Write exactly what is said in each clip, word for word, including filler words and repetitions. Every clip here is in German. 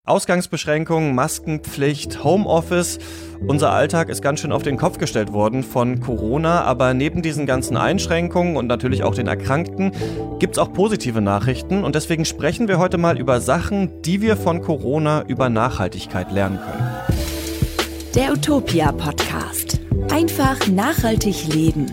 Ausgangsbeschränkungen, Maskenpflicht, Homeoffice. Unser Alltag ist ganz schön auf den Kopf gestellt worden von Corona, aber neben diesen ganzen Einschränkungen und natürlich auch den Erkrankten gibt es auch positive Nachrichten und deswegen sprechen wir heute mal über Sachen, die wir von Corona über Nachhaltigkeit lernen können. Der Utopia-Podcast. Einfach nachhaltig leben.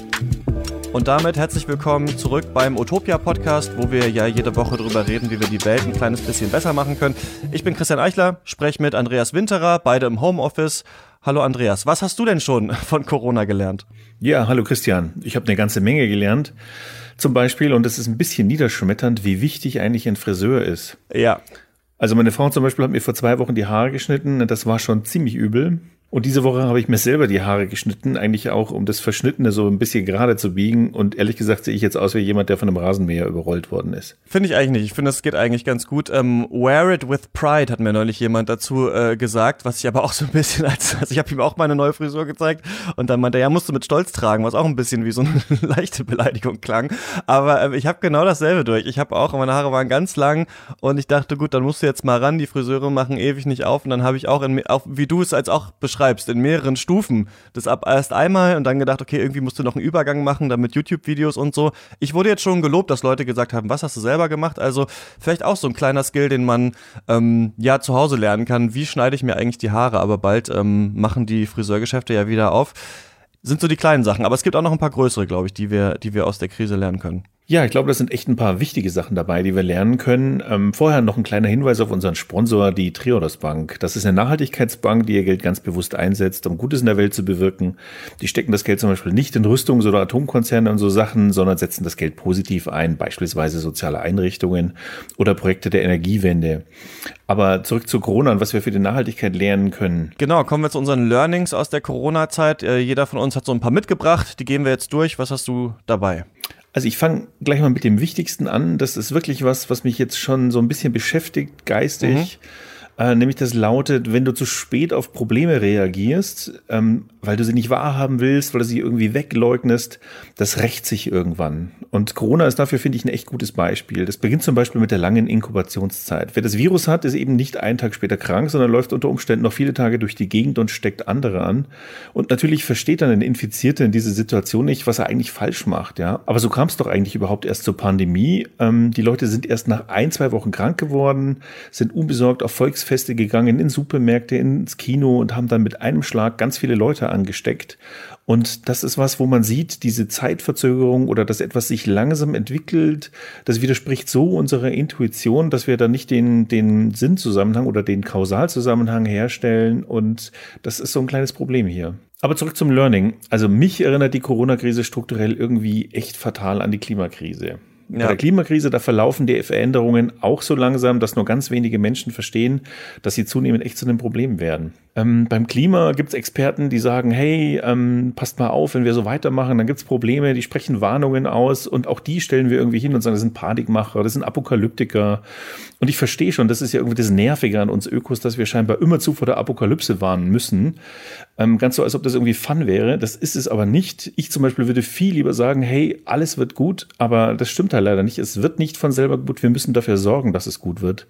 Und damit herzlich willkommen zurück beim Utopia-Podcast, wo wir ja jede Woche darüber reden, wie wir die Welt ein kleines bisschen besser machen können. Ich bin Christian Eichler, spreche mit Andreas Winterer, beide im Homeoffice. Hallo Andreas, was hast du denn schon von Corona gelernt? Ja, hallo Christian. Ich habe eine ganze Menge gelernt. Zum Beispiel, und das ist ein bisschen niederschmetternd, wie wichtig eigentlich ein Friseur ist. Ja. Also meine Frau zum Beispiel hat mir vor zwei Wochen die Haare geschnitten und das war schon ziemlich übel. Und diese Woche habe ich mir selber die Haare geschnitten, eigentlich auch, um das Verschnittene so ein bisschen gerade zu biegen. Und ehrlich gesagt sehe ich jetzt aus wie jemand, der von einem Rasenmäher überrollt worden ist. Finde ich eigentlich nicht. Ich finde, das geht eigentlich ganz gut. Ähm, wear it with pride, hat mir neulich jemand dazu äh, gesagt, was ich aber auch so ein bisschen als, also ich habe ihm auch meine neue Frisur gezeigt und dann meinte er, ja, musst du mit Stolz tragen, was auch ein bisschen wie so eine leichte Beleidigung klang. Aber äh, ich habe genau dasselbe durch. Ich habe auch, meine Haare waren ganz lang und ich dachte, gut, dann musst du jetzt mal ran, die Friseure machen ewig nicht auf und dann habe ich auch, in, auch wie du es als auch beschreibst, in mehreren Stufen. Das ab erst einmal und dann gedacht, okay, irgendwie musst du noch einen Übergang machen, dann mit YouTube-Videos und so. Ich wurde jetzt schon gelobt, dass Leute gesagt haben, was hast du selber gemacht? Also vielleicht auch so ein kleiner Skill, den man ähm, ja zu Hause lernen kann. Wie schneide ich mir eigentlich die Haare? Aber bald ähm, machen die Friseurgeschäfte ja wieder auf. Sind so die kleinen Sachen. Aber es gibt auch noch ein paar größere, glaube ich, die wir, die wir aus der Krise lernen können. Ja, ich glaube, das sind echt ein paar wichtige Sachen dabei, die wir lernen können. Ähm, vorher noch ein kleiner Hinweis auf unseren Sponsor, die Triodos Bank. Das ist eine Nachhaltigkeitsbank, die ihr Geld ganz bewusst einsetzt, um Gutes in der Welt zu bewirken. Die stecken das Geld zum Beispiel nicht in Rüstungs- oder Atomkonzerne und so Sachen, sondern setzen das Geld positiv ein, beispielsweise soziale Einrichtungen oder Projekte der Energiewende. Aber zurück zu Corona und was wir für die Nachhaltigkeit lernen können. Genau, kommen wir zu unseren Learnings aus der Corona-Zeit. Äh, jeder von uns hat so ein paar mitgebracht, die gehen wir jetzt durch. Was hast du dabei? Also ich fange gleich mal mit dem Wichtigsten an. Das ist wirklich was, was mich jetzt schon so ein bisschen beschäftigt, geistig. Mhm. Äh, nämlich das lautet, wenn du zu spät auf Probleme reagierst, ähm, weil du sie nicht wahrhaben willst, weil du sie irgendwie wegleugnest, das rächt sich irgendwann. Und Corona ist dafür, finde ich, ein echt gutes Beispiel. Das beginnt zum Beispiel mit der langen Inkubationszeit. Wer das Virus hat, ist eben nicht einen Tag später krank, sondern läuft unter Umständen noch viele Tage durch die Gegend und steckt andere an. Und natürlich versteht dann ein Infizierter in dieser Situation nicht, was er eigentlich falsch macht. Ja, aber so kam es doch eigentlich überhaupt erst zur Pandemie. Ähm, die Leute sind erst nach ein, zwei Wochen krank geworden, sind unbesorgt auf Volksfeste gegangen, in Supermärkte, ins Kino und haben dann mit einem Schlag ganz viele Leute angesteckt. Und das ist was, wo man sieht, diese Zeitverzögerung oder dass etwas sich langsam entwickelt, das widerspricht so unserer Intuition, dass wir da nicht den, den Sinnzusammenhang oder den Kausalzusammenhang herstellen. Und das ist so ein kleines Problem hier. Aber zurück zum Learning. Also mich erinnert die Corona-Krise strukturell irgendwie echt fatal an die Klimakrise. Bei ja. der Klimakrise, da verlaufen die Veränderungen auch so langsam, dass nur ganz wenige Menschen verstehen, dass sie zunehmend echt zu einem Problem werden. Ähm, beim Klima gibt es Experten, die sagen, hey, ähm, passt mal auf, wenn wir so weitermachen, dann gibt es Probleme, die sprechen Warnungen aus und auch die stellen wir irgendwie hin und sagen, das sind Panikmacher, das sind Apokalyptiker. Und ich verstehe schon, das ist ja irgendwie das Nervige an uns Ökos, dass wir scheinbar immerzu vor der Apokalypse warnen müssen. Ähm, ganz so, als ob das irgendwie Fun wäre. Das ist es aber nicht. Ich zum Beispiel würde viel lieber sagen, hey, alles wird gut, aber das stimmt halt leider nicht. Es wird nicht von selber gut. Wir müssen dafür sorgen, dass es gut wird.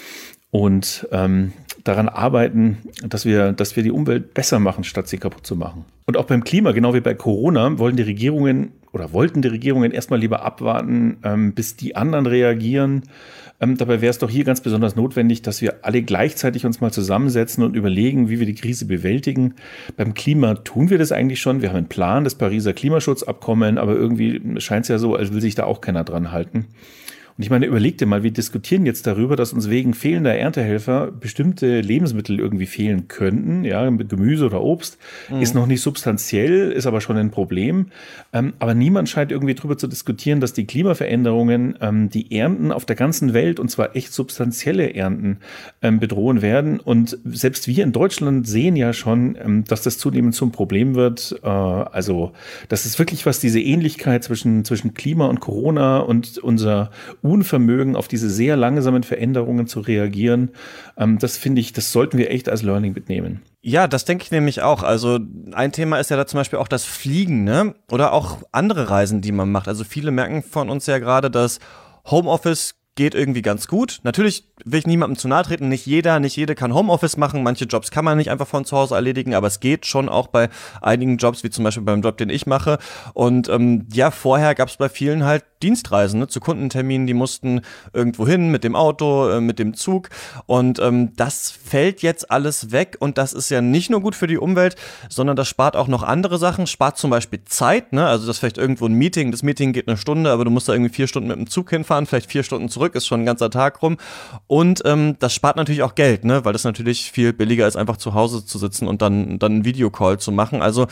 Und ähm, daran arbeiten, dass wir, dass wir die Umwelt besser machen, statt sie kaputt zu machen. Und auch beim Klima, genau wie bei Corona, wollen die Regierungen oder wollten die Regierungen erstmal lieber abwarten, ähm, bis die anderen reagieren. Ähm, dabei wäre es doch hier ganz besonders notwendig, dass wir alle gleichzeitig uns mal zusammensetzen und überlegen, wie wir die Krise bewältigen. Beim Klima tun wir das eigentlich schon. Wir haben einen Plan, das Pariser Klimaschutzabkommen, aber irgendwie scheint es ja so, als will sich da auch keiner dran halten. Und ich meine, überleg dir mal, wir diskutieren jetzt darüber, dass uns wegen fehlender Erntehelfer bestimmte Lebensmittel irgendwie fehlen könnten. Ja, Gemüse oder Obst mhm. ist noch nicht substanziell, ist aber schon ein Problem. Ähm, aber niemand scheint irgendwie darüber zu diskutieren, dass die Klimaveränderungen ähm, die Ernten auf der ganzen Welt, und zwar echt substanzielle Ernten, ähm, bedrohen werden. Und selbst wir in Deutschland sehen ja schon, ähm, dass das zunehmend zum Problem wird. Äh, also das ist wirklich was, diese Ähnlichkeit zwischen, zwischen Klima und Corona und unser Unvermögen, auf diese sehr langsamen Veränderungen zu reagieren, ähm, das finde ich, das sollten wir echt als Learning mitnehmen. Ja, das denke ich nämlich auch. Also ein Thema ist ja da zum Beispiel auch das Fliegen, ne? Oder auch andere Reisen, die man macht. Also viele merken von uns ja gerade, dass Homeoffice geht irgendwie ganz gut. Natürlich will ich niemandem zu nahe treten, nicht jeder, nicht jede kann Homeoffice machen, manche Jobs kann man nicht einfach von zu Hause erledigen, aber es geht schon auch bei einigen Jobs, wie zum Beispiel beim Job, den ich mache. Und ähm, ja, vorher gab es bei vielen halt Dienstreisen, ne, zu Kundenterminen, die mussten irgendwo hin mit dem Auto, äh, mit dem Zug und ähm, das fällt jetzt alles weg und das ist ja nicht nur gut für die Umwelt, sondern das spart auch noch andere Sachen, spart zum Beispiel Zeit, ne, also das vielleicht irgendwo ein Meeting, das Meeting geht eine Stunde, aber du musst da irgendwie vier Stunden mit dem Zug hinfahren, vielleicht vier Stunden zurück, ist schon ein ganzer Tag rum und ähm, das spart natürlich auch Geld, ne, weil das natürlich viel billiger ist, einfach zu Hause zu sitzen und dann, dann einen Videocall zu machen, also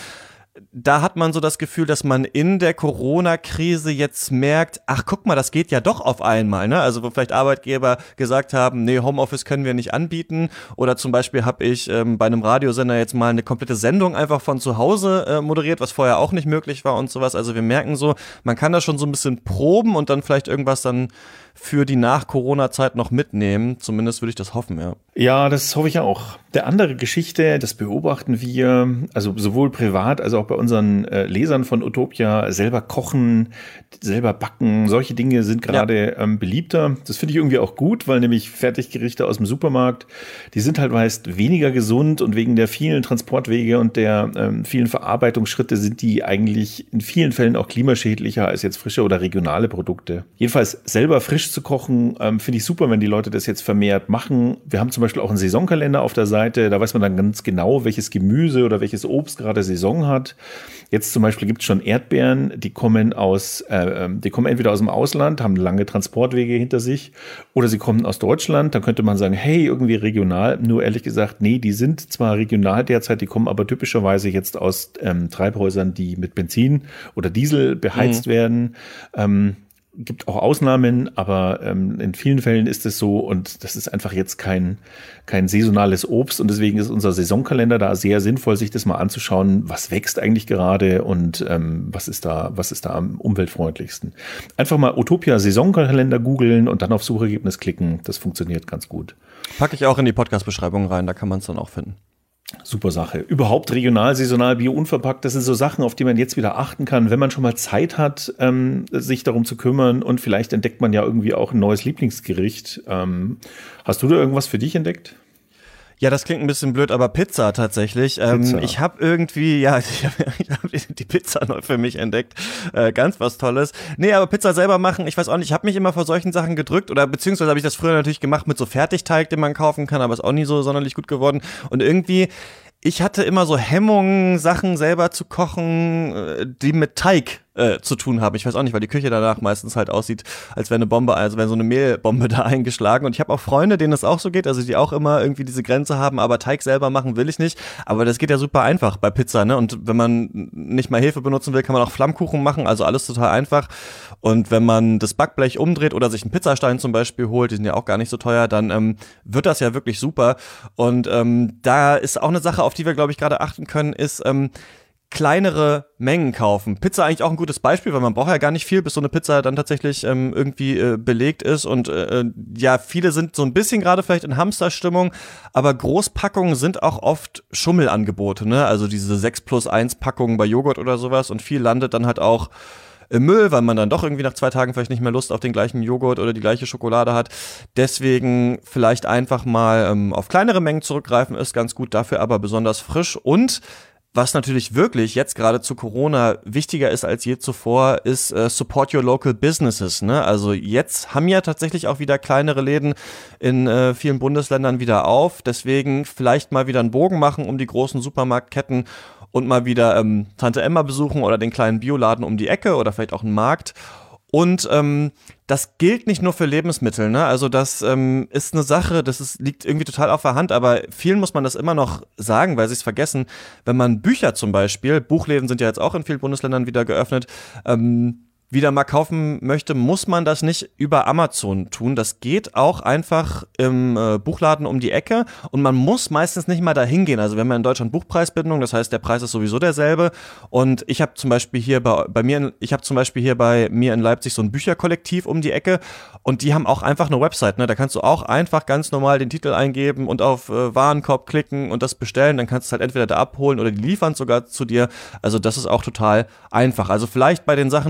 da hat man so das Gefühl, dass man in der Corona-Krise jetzt merkt, ach guck mal, das geht ja doch auf einmal, ne? Also wo vielleicht Arbeitgeber gesagt haben, nee, Homeoffice können wir nicht anbieten oder zum Beispiel habe ich ähm, bei einem Radiosender jetzt mal eine komplette Sendung einfach von zu Hause äh, moderiert, was vorher auch nicht möglich war und sowas. Also wir merken so, man kann das schon so ein bisschen proben und dann vielleicht irgendwas dann für die Nach-Corona-Zeit noch mitnehmen. Zumindest würde ich das hoffen, ja. Ja, das hoffe ich auch. Der andere Geschichte, das beobachten wir, also sowohl privat als auch bei unseren äh, Lesern von Utopia, selber kochen, selber backen, solche Dinge sind gerade ja. ähm, beliebter. Das finde ich irgendwie auch gut, weil nämlich Fertiggerichte aus dem Supermarkt, die sind halt meist weniger gesund und wegen der vielen Transportwege und der ähm, vielen Verarbeitungsschritte sind die eigentlich in vielen Fällen auch klimaschädlicher als jetzt frische oder regionale Produkte. Jedenfalls selber frisch zu kochen, ähm, finde ich super, wenn die Leute das jetzt vermehrt machen. Wir haben zum Beispiel auch einen Saisonkalender auf der Seite, da weiß man dann ganz genau, welches Gemüse oder welches Obst gerade Saison hat. Jetzt zum Beispiel gibt es schon Erdbeeren, die kommen aus, äh, die kommen entweder aus dem Ausland, haben lange Transportwege hinter sich, oder sie kommen aus Deutschland. Dann könnte man sagen, hey, irgendwie regional. Nur ehrlich gesagt, nee, die sind zwar regional derzeit, die kommen aber typischerweise jetzt aus ähm, Treibhäusern, die mit Benzin oder Diesel beheizt mhm. werden. Ähm, Gibt auch Ausnahmen, aber ähm, in vielen Fällen ist es so und das ist einfach jetzt kein, kein saisonales Obst und deswegen ist unser Saisonkalender da sehr sinnvoll, sich das mal anzuschauen, was wächst eigentlich gerade und ähm, was ist da, was ist da am umweltfreundlichsten. Einfach mal Utopia Saisonkalender googeln und dann auf Suchergebnis klicken, das funktioniert ganz gut. Packe ich auch in die Podcast-Beschreibung rein, da kann man es dann auch finden. Super Sache. Überhaupt regional, saisonal, bio, unverpackt, das sind so Sachen, auf die man jetzt wieder achten kann, wenn man schon mal Zeit hat, ähm, sich darum zu kümmern und vielleicht entdeckt man ja irgendwie auch ein neues Lieblingsgericht. Ähm, hast du da irgendwas für dich entdeckt? Ja, das klingt ein bisschen blöd, aber Pizza tatsächlich. Pizza. Ähm, ich habe irgendwie, ja, ich habe hab die Pizza neu für mich entdeckt. Äh, ganz was Tolles. Nee, aber Pizza selber machen, ich weiß auch nicht, ich habe mich immer vor solchen Sachen gedrückt oder beziehungsweise habe ich das früher natürlich gemacht mit so Fertigteig, den man kaufen kann, aber ist auch nie so sonderlich gut geworden. Und irgendwie, ich hatte immer so Hemmungen, Sachen selber zu kochen, die mit Teig äh, zu tun haben. Ich weiß auch nicht, weil die Küche danach meistens halt aussieht, als wäre eine Bombe, also wäre so eine Mehlbombe da eingeschlagen. Und ich habe auch Freunde, denen das auch so geht, also die auch immer irgendwie diese Grenze haben, aber Teig selber machen will ich nicht. Aber das geht ja super einfach bei Pizza, ne? Und wenn man nicht mal Hefe benutzen will, kann man auch Flammkuchen machen, also alles total einfach. Und wenn man das Backblech umdreht oder sich einen Pizzastein zum Beispiel holt, die sind ja auch gar nicht so teuer, dann ähm, wird das ja wirklich super. Und ähm, da ist auch eine Sache, auf die wir, glaube ich, gerade achten können, ist ähm, kleinere Mengen kaufen. Pizza eigentlich auch ein gutes Beispiel, weil man braucht ja gar nicht viel, bis so eine Pizza dann tatsächlich ähm, irgendwie äh, belegt ist und äh, ja, viele sind so ein bisschen gerade vielleicht in Hamsterstimmung, aber Großpackungen sind auch oft Schummelangebote, ne? Also diese sechs plus eins Packungen bei Joghurt oder sowas und viel landet dann halt auch im Müll, weil man dann doch irgendwie nach zwei Tagen vielleicht nicht mehr Lust auf den gleichen Joghurt oder die gleiche Schokolade hat. Deswegen vielleicht einfach mal ähm, auf kleinere Mengen zurückgreifen, ist ganz gut, dafür aber besonders frisch. Und was natürlich wirklich jetzt gerade zu Corona wichtiger ist als je zuvor, ist äh, Support Your Local Businesses, ne? Also jetzt haben ja tatsächlich auch wieder kleinere Läden in äh, vielen Bundesländern wieder auf. Deswegen vielleicht mal wieder einen Bogen machen um die großen Supermarktketten und mal wieder ähm, Tante Emma besuchen oder den kleinen Bioladen um die Ecke oder vielleicht auch einen Markt. Und ähm, das gilt nicht nur für Lebensmittel, ne? Also das ähm, ist eine Sache, das ist, liegt irgendwie total auf der Hand, aber vielen muss man das immer noch sagen, weil sie es vergessen. Wenn man Bücher zum Beispiel, Buchläden sind ja jetzt auch in vielen Bundesländern wieder geöffnet, ähm, wieder mal kaufen möchte, muss man das nicht über Amazon tun. Das geht auch einfach im äh, Buchladen um die Ecke und man muss meistens nicht mal dahin gehen. Also wir haben ja in Deutschland Buchpreisbindung, das heißt, der Preis ist sowieso derselbe. Und ich habe zum Beispiel hier bei, bei mir, in, ich habe zum Beispiel hier bei mir in Leipzig so ein Bücherkollektiv um die Ecke und die haben auch einfach eine Website, ne? Da kannst du auch einfach ganz normal den Titel eingeben und auf äh, Warenkorb klicken und das bestellen. Dann kannst du es halt entweder da abholen oder die liefern sogar zu dir. Also das ist auch total einfach. Also vielleicht bei den Sachen, die man gerade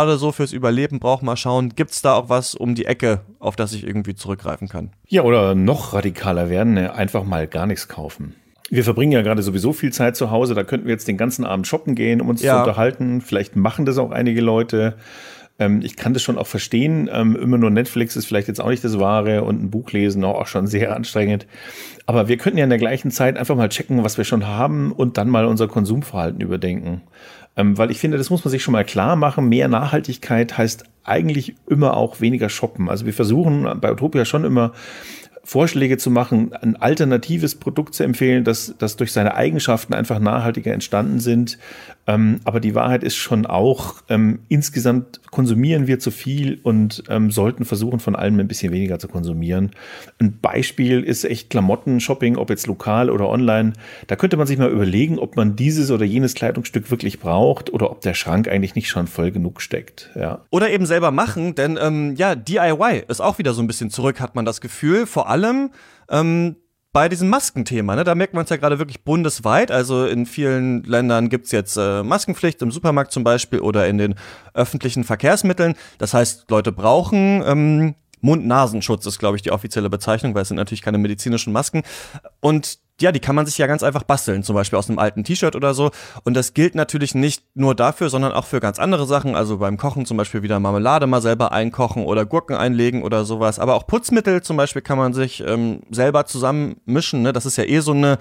gerade so fürs Überleben braucht, mal schauen, gibt's da auch was um die Ecke, auf das ich irgendwie zurückgreifen kann. Ja, oder noch radikaler werden, einfach mal gar nichts kaufen. Wir verbringen ja gerade sowieso viel Zeit zu Hause, da könnten wir jetzt den ganzen Abend shoppen gehen, um uns ja. zu unterhalten. Vielleicht machen das auch einige Leute. Ähm, ich kann das schon auch verstehen. Ähm, immer nur Netflix ist vielleicht jetzt auch nicht das Wahre und ein Buch lesen auch schon sehr anstrengend. Aber wir könnten ja in der gleichen Zeit einfach mal checken, was wir schon haben und dann mal unser Konsumverhalten überdenken. Ähm, weil ich finde, das muss man sich schon mal klar machen. Mehr Nachhaltigkeit heißt eigentlich immer auch weniger shoppen. Also wir versuchen bei Utopia schon immer Vorschläge zu machen, ein alternatives Produkt zu empfehlen, das, das durch seine Eigenschaften einfach nachhaltiger entstanden sind. Ähm, aber die Wahrheit ist schon auch, ähm, insgesamt konsumieren wir zu viel und ähm, sollten versuchen, von allem ein bisschen weniger zu konsumieren. Ein Beispiel ist echt Klamotten-Shopping, ob jetzt lokal oder online. Da könnte man sich mal überlegen, ob man dieses oder jenes Kleidungsstück wirklich braucht oder ob der Schrank eigentlich nicht schon voll genug steckt. Ja. Oder eben selber machen, denn ähm, ja, D I Y ist auch wieder so ein bisschen zurück, hat man das Gefühl. Vor allem ähm, bei diesem Maskenthema, ne, da merkt man es ja gerade wirklich bundesweit. Also in vielen Ländern gibt's jetzt äh, Maskenpflicht, im Supermarkt zum Beispiel oder in den öffentlichen Verkehrsmitteln. Das heißt, Leute brauchen ähm, Mund-Nasenschutz ist, glaube ich, die offizielle Bezeichnung, weil es sind natürlich keine medizinischen Masken. Und ja, die kann man sich ja ganz einfach basteln, zum Beispiel aus einem alten T-Shirt oder so. Und das gilt natürlich nicht nur dafür, sondern auch für ganz andere Sachen. Also beim Kochen zum Beispiel wieder Marmelade mal selber einkochen oder Gurken einlegen oder sowas. Aber auch Putzmittel zum Beispiel kann man sich ähm, selber zusammenmischen. Ne? Das ist ja eh so eine,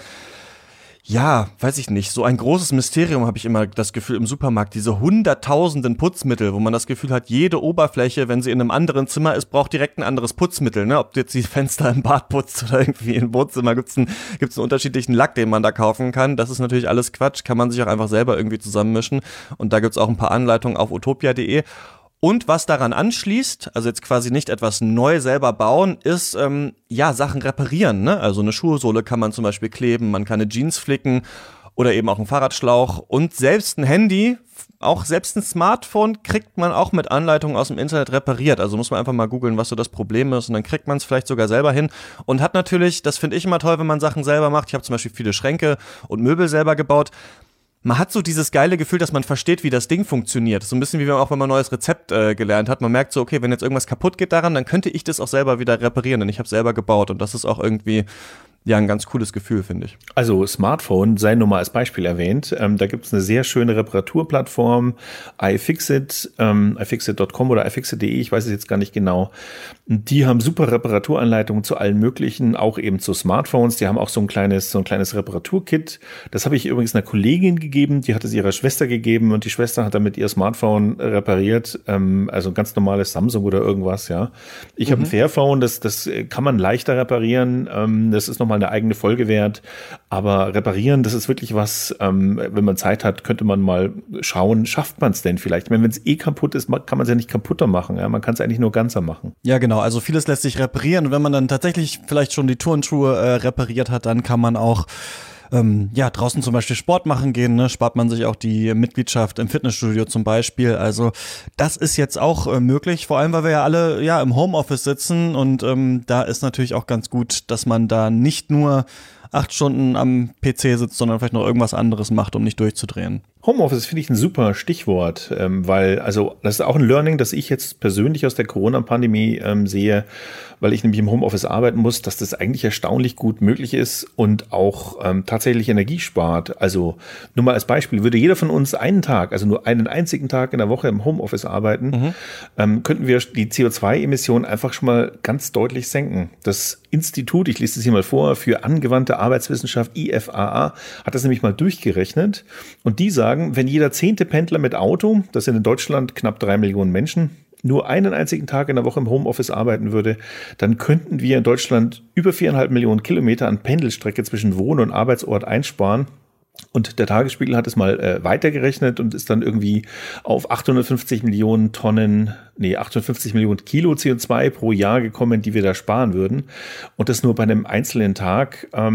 ja, weiß ich nicht, so ein großes Mysterium habe ich immer das Gefühl im Supermarkt. Diese hunderttausenden Putzmittel, wo man das Gefühl hat, jede Oberfläche, wenn sie in einem anderen Zimmer ist, braucht direkt ein anderes Putzmittel. Ne? Ob du jetzt die Fenster im Bad putzt oder irgendwie im Wohnzimmer, gibt's einen, gibt's einen unterschiedlichen Lack, den man da kaufen kann. Das ist natürlich alles Quatsch, kann man sich auch einfach selber irgendwie zusammenmischen. Und da gibt's auch ein paar Anleitungen auf utopia punkt de. Und was daran anschließt, also jetzt quasi nicht etwas neu selber bauen, ist, ähm, ja, Sachen reparieren, ne? Also eine Schuhsohle kann man zum Beispiel kleben, man kann eine Jeans flicken oder eben auch einen Fahrradschlauch und selbst ein Handy, auch selbst ein Smartphone kriegt man auch mit Anleitungen aus dem Internet repariert. Also muss man einfach mal googeln, was so das Problem ist und dann kriegt man es vielleicht sogar selber hin und hat natürlich, das finde ich immer toll, wenn man Sachen selber macht. Ich habe zum Beispiel viele Schränke und Möbel selber gebaut. Man hat so dieses geile Gefühl, dass man versteht, wie das Ding funktioniert. So ein bisschen wie wenn man auch, wenn man ein neues Rezept äh, gelernt hat. Man merkt so, okay, wenn jetzt irgendwas kaputt geht daran, dann könnte ich das auch selber wieder reparieren, denn ich habe selber gebaut und das ist auch irgendwie ja ein ganz cooles Gefühl, finde ich. Also Smartphone sei nur mal als Beispiel erwähnt. Ähm, da gibt es eine sehr schöne Reparaturplattform, iFixit, ähm, iFixit Punkt com oder iFixit Punkt de, ich weiß es jetzt gar nicht genau. Die haben super Reparaturanleitungen zu allen möglichen, auch eben zu Smartphones. Die haben auch so ein kleines, so ein kleines Reparaturkit. Das habe ich übrigens einer Kollegin gegeben, die hat es ihrer Schwester gegeben und die Schwester hat damit ihr Smartphone repariert, ähm, also ein ganz normales Samsung oder irgendwas, ja. Ich mhm. habe ein Fairphone, das, das kann man leichter reparieren, ähm, das ist nochmal eine eigene Folge wert, aber reparieren, das ist wirklich was, ähm, wenn man Zeit hat, könnte man mal schauen, schafft man es denn vielleicht? Ich meine, wenn es eh kaputt ist, kann man es ja nicht kaputter machen, ja? Man kann es eigentlich nur ganzer machen. Ja, genau, also vieles lässt sich reparieren und wenn man dann tatsächlich vielleicht schon die Turnschuhe äh, repariert hat, dann kann man auch ähm, ja, draußen zum Beispiel Sport machen gehen, ne? Spart man sich auch die Mitgliedschaft im Fitnessstudio zum Beispiel. Also das ist jetzt auch äh, möglich, vor allem, weil wir ja alle ja im Homeoffice sitzen und ähm, da ist natürlich auch ganz gut, dass man da nicht nur acht Stunden am P C sitzt, sondern vielleicht noch irgendwas anderes macht, um nicht durchzudrehen. Homeoffice finde ich ein super Stichwort, ähm, weil, also das ist auch ein Learning, das ich jetzt persönlich aus der Corona-Pandemie ähm, sehe, weil ich nämlich im Homeoffice arbeiten muss, dass das eigentlich erstaunlich gut möglich ist und auch ähm, tatsächlich Energie spart. Also nur mal als Beispiel, würde jeder von uns einen Tag, also nur einen einzigen Tag in der Woche im Homeoffice arbeiten, mhm. ähm, könnten wir die C O zwei Emissionen einfach schon mal ganz deutlich senken. Das Institut, ich lese das hier mal vor, für angewandte Arbeitswissenschaft, I F A A, hat das nämlich mal durchgerechnet und die sagen, wenn jeder zehnte Pendler mit Auto, das sind in Deutschland knapp drei Millionen Menschen, nur einen einzigen Tag in der Woche im Homeoffice arbeiten würde, dann könnten wir in Deutschland über viereinhalb Millionen Kilometer an Pendelstrecke zwischen Wohn- und Arbeitsort einsparen. Und der Tagesspiegel hat es mal äh, weitergerechnet und ist dann irgendwie auf achthundertfünfzig Millionen Tonnen, nee, achthundertfünfzig Millionen Kilo C O zwei pro Jahr gekommen, die wir da sparen würden. Und das nur bei einem einzelnen Tag. Ähm,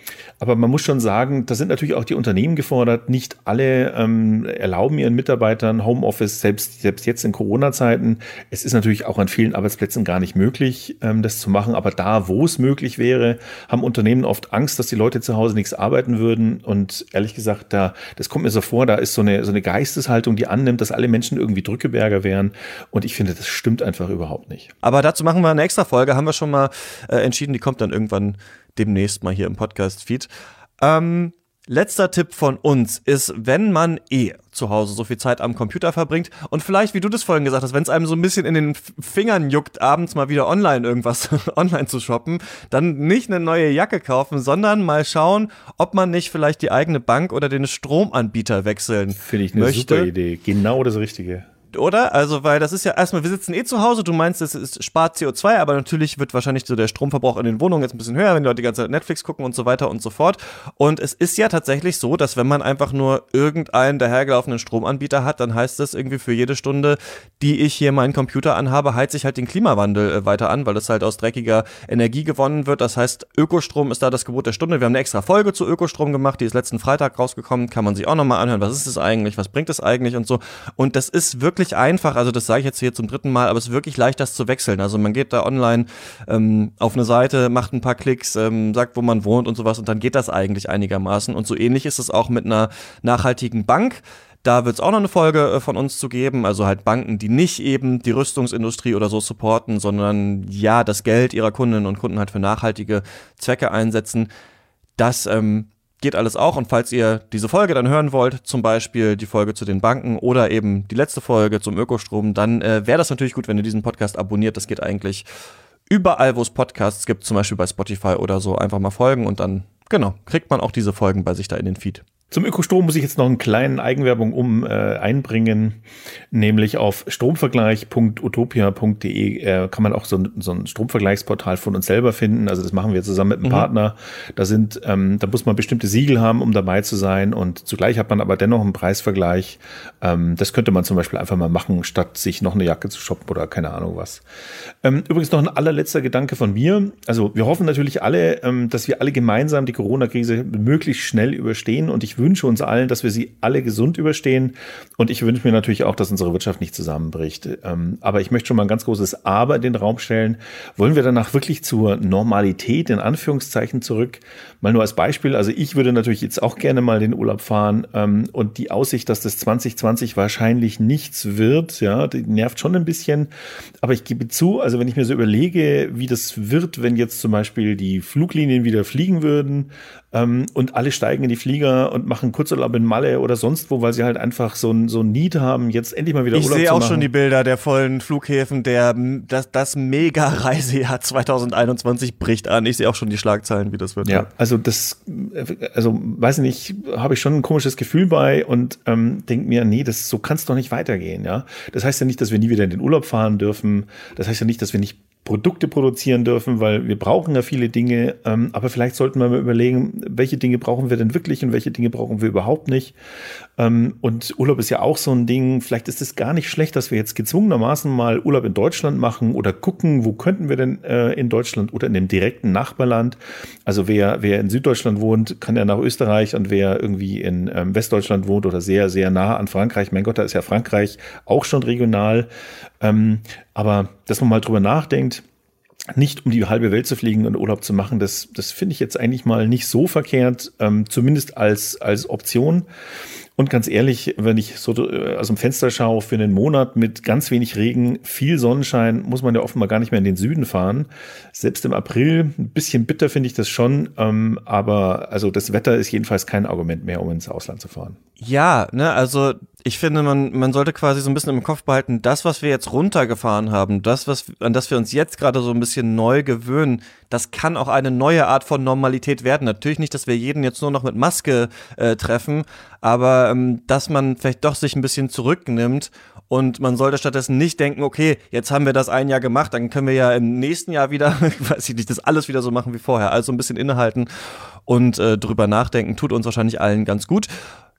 Aber man muss schon sagen, da sind natürlich auch die Unternehmen gefordert. Nicht alle ähm, erlauben ihren Mitarbeitern Homeoffice, selbst, selbst jetzt in Corona-Zeiten. Es ist natürlich auch an vielen Arbeitsplätzen gar nicht möglich, ähm, das zu machen. Aber da, wo es möglich wäre, haben Unternehmen oft Angst, dass die Leute zu Hause nichts arbeiten würden. Und ehrlich gesagt, da, das kommt mir so vor, da ist so eine, so eine Geisteshaltung, die annimmt, dass alle Menschen irgendwie Drückeberger wären. Und ich finde, das stimmt einfach überhaupt nicht. Aber dazu machen wir eine extra Folge, haben wir schon mal äh, entschieden, die kommt dann irgendwann demnächst mal hier im Podcast-Feed. Ähm, letzter Tipp von uns ist, wenn man eh zu Hause so viel Zeit am Computer verbringt und vielleicht, wie du das vorhin gesagt hast, wenn es einem so ein bisschen in den Fingern juckt, abends mal wieder online irgendwas online zu shoppen, dann nicht eine neue Jacke kaufen, sondern mal schauen, ob man nicht vielleicht die eigene Bank oder den Stromanbieter wechseln Finde ich eine möchte. Super Idee. Genau das Richtige. Oder? Also, weil das ist ja erstmal, wir sitzen eh zu Hause, du meinst, es ist, spart C O zwei, aber natürlich wird wahrscheinlich so der Stromverbrauch in den Wohnungen jetzt ein bisschen höher, wenn die Leute die ganze Zeit Netflix gucken und so weiter und so fort. Und es ist ja tatsächlich so, dass wenn man einfach nur irgendeinen dahergelaufenen Stromanbieter hat, dann heißt das irgendwie für jede Stunde, die ich hier meinen Computer anhabe, heizt ich halt den Klimawandel äh, weiter an, weil das halt aus dreckiger Energie gewonnen wird. Das heißt, Ökostrom ist da das Gebot der Stunde. Wir haben eine extra Folge zu Ökostrom gemacht, die ist letzten Freitag rausgekommen, kann man sich auch nochmal anhören. Was ist das eigentlich? Was bringt das eigentlich und so? Und das ist wirklich einfach, also das sage ich jetzt hier zum dritten Mal, aber es ist wirklich leicht, das zu wechseln. Also man geht da online ähm, auf eine Seite, macht ein paar Klicks, ähm, sagt, wo man wohnt und sowas und dann geht das eigentlich einigermaßen. Und so ähnlich ist es auch mit einer nachhaltigen Bank. Da wird es auch noch eine Folge äh, von uns zu geben, also halt Banken, die nicht eben die Rüstungsindustrie oder so supporten, sondern ja, das Geld ihrer Kundinnen und Kunden halt für nachhaltige Zwecke einsetzen. Das ähm, geht alles auch, und falls ihr diese Folge dann hören wollt, zum Beispiel die Folge zu den Banken oder eben die letzte Folge zum Ökostrom, dann äh, wäre das natürlich gut, wenn ihr diesen Podcast abonniert. Das geht eigentlich überall, wo es Podcasts gibt, zum Beispiel bei Spotify oder so, einfach mal folgen und dann, genau, kriegt man auch diese Folgen bei sich da in den Feed. Zum Ökostrom muss ich jetzt noch einen kleinen Eigenwerbung um äh, einbringen, nämlich auf stromvergleich punkt utopia punkt de äh, kann man auch so ein, so ein Stromvergleichsportal von uns selber finden. Also das machen wir zusammen mit einem mhm. Partner. Da sind, ähm, da muss man bestimmte Siegel haben, um dabei zu sein, und zugleich hat man aber dennoch einen Preisvergleich. Ähm, das könnte man zum Beispiel einfach mal machen, statt sich noch eine Jacke zu shoppen oder keine Ahnung was. Ähm, übrigens noch ein allerletzter Gedanke von mir. Also wir hoffen natürlich alle, ähm, dass wir alle gemeinsam die Corona-Krise möglichst schnell überstehen, und ich wünsche uns allen, dass wir sie alle gesund überstehen, und ich wünsche mir natürlich auch, dass unsere Wirtschaft nicht zusammenbricht. Ähm, aber ich möchte schon mal ein ganz großes Aber in den Raum stellen. Wollen wir danach wirklich zur Normalität in Anführungszeichen zurück? Mal nur als Beispiel, also ich würde natürlich jetzt auch gerne mal den Urlaub fahren, ähm, und die Aussicht, dass das zwanzig zwanzig wahrscheinlich nichts wird, ja, die nervt schon ein bisschen, aber ich gebe zu, also wenn ich mir so überlege, wie das wird, wenn jetzt zum Beispiel die Fluglinien wieder fliegen würden, ähm, und alle steigen in die Flieger und machen Kurzurlaub in Malle oder sonst wo, weil sie halt einfach so ein, so ein Need haben, jetzt endlich mal wieder ich Urlaub zu machen. Ich sehe auch schon die Bilder der vollen Flughäfen, der, das, das Mega-Reisejahr zwanzig einundzwanzig bricht an. Ich sehe auch schon die Schlagzeilen, wie das wird. Ja, also das, also weiß ich nicht, habe ich schon ein komisches Gefühl bei, und ähm, denke mir, nee, das, so kann es doch nicht weitergehen, ja. Das heißt ja nicht, dass wir nie wieder in den Urlaub fahren dürfen. Das heißt ja nicht, dass wir nicht Produkte produzieren dürfen, weil wir brauchen ja viele Dinge, ähm, aber vielleicht sollten wir mal überlegen, welche Dinge brauchen wir denn wirklich und welche Dinge brauchen wir überhaupt nicht. Ähm, und Urlaub ist ja auch so ein Ding, vielleicht ist es gar nicht schlecht, dass wir jetzt gezwungenermaßen mal Urlaub in Deutschland machen oder gucken, wo könnten wir denn äh, in Deutschland oder in dem direkten Nachbarland. Also wer, wer in Süddeutschland wohnt, kann ja nach Österreich, und wer irgendwie in ähm, Westdeutschland wohnt oder sehr, sehr nah an Frankreich, mein Gott, da ist ja Frankreich auch schon regional. Ähm, aber dass man mal drüber nachdenkt, nicht um die halbe Welt zu fliegen und Urlaub zu machen, das, das finde ich jetzt eigentlich mal nicht so verkehrt, ähm, zumindest als, als Option. Und ganz ehrlich, wenn ich so aus dem Fenster schaue, für einen Monat mit ganz wenig Regen, viel Sonnenschein, muss man ja offenbar gar nicht mehr in den Süden fahren. Selbst im April, ein bisschen bitter finde ich das schon, ähm, aber also das Wetter ist jedenfalls kein Argument mehr, um ins Ausland zu fahren. Ja, ne, also ich finde, man, man sollte quasi so ein bisschen im Kopf behalten, das, was wir jetzt runtergefahren haben, das, was, an das wir uns jetzt gerade so ein bisschen neu gewöhnen, das kann auch eine neue Art von Normalität werden. Natürlich nicht, dass wir jeden jetzt nur noch mit Maske äh, treffen, aber ähm, dass man vielleicht doch sich ein bisschen zurücknimmt, und man sollte stattdessen nicht denken, okay, jetzt haben wir das ein Jahr gemacht, dann können wir ja im nächsten Jahr wieder, weiß ich nicht, das alles wieder so machen wie vorher. Also ein bisschen innehalten und äh, drüber nachdenken, tut uns wahrscheinlich allen ganz gut.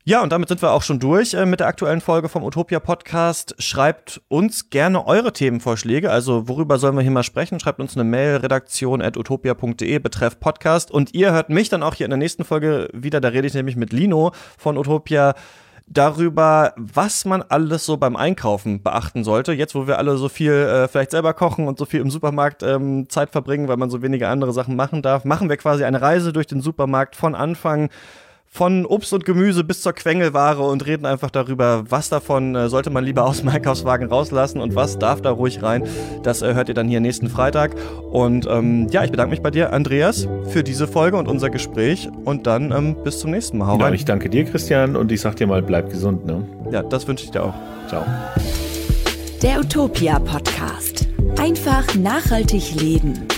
Ja, und damit sind wir auch schon durch äh, mit der aktuellen Folge vom Utopia Podcast. Schreibt uns gerne eure Themenvorschläge, also worüber sollen wir hier mal sprechen? Schreibt uns eine Mail, redaktion at utopia punkt de, betreff Podcast. Und ihr hört mich dann auch hier in der nächsten Folge wieder, da rede ich nämlich mit Lino von Utopia darüber, was man alles so beim Einkaufen beachten sollte. Jetzt, wo wir alle so viel äh, vielleicht selber kochen und so viel im Supermarkt ähm, Zeit verbringen, weil man so wenige andere Sachen machen darf, machen wir quasi eine Reise durch den Supermarkt von Anfang von Obst und Gemüse bis zur Quengelware und reden einfach darüber, was davon äh, sollte man lieber aus dem Einkaufswagen rauslassen und was darf da ruhig rein. Das äh, hört ihr dann hier nächsten Freitag. Und ähm, ja, ich bedanke mich bei dir, Andreas, für diese Folge und unser Gespräch. Und dann ähm, bis zum nächsten Mal. Hau rein. Ja, ich danke dir, Christian, und ich sag dir mal, bleib gesund. Ne? Ja, das wünsche ich dir auch. Ciao. Der Utopia Podcast. Einfach nachhaltig leben.